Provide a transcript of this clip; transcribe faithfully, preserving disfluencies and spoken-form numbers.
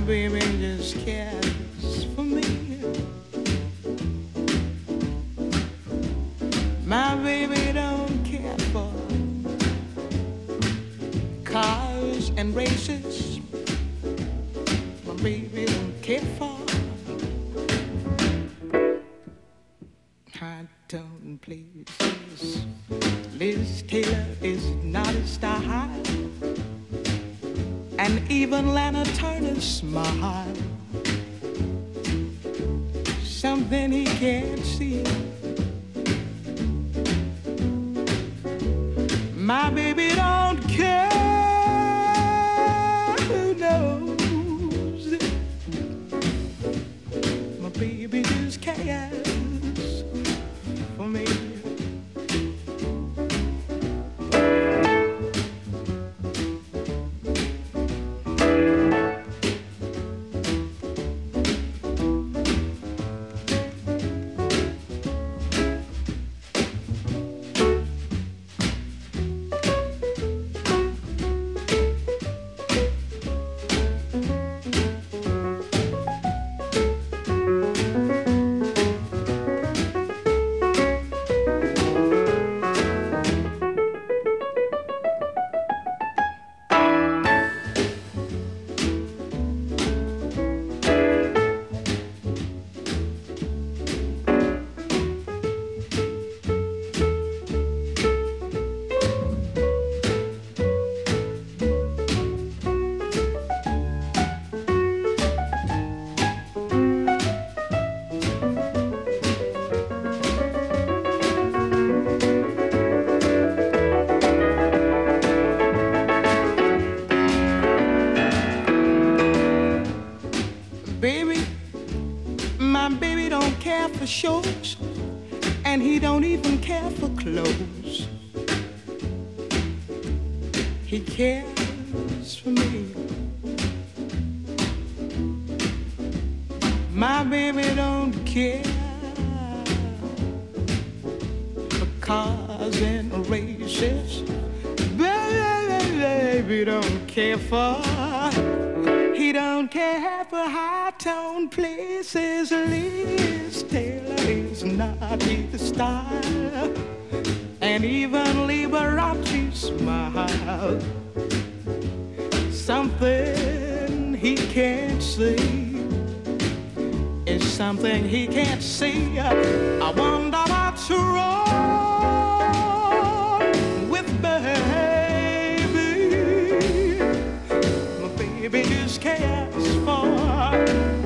baby just cares for me. My baby don't care for cars and races. My baby don't care for high tone places. Liz Taylor is not a star, and even Lana Turner's smile, something he can't see. My baby don't care, who knows it? My baby just cares for me. Shows, and he don't even care for clothes. He cares for me. My baby don't care for cars and races. Baby don't care for, he don't care for high-tone places. Liz Taylor is not his style, and even Liberace smile, something he can't see is something he can't see. I wonder what's wrong with baby. My baby just cares for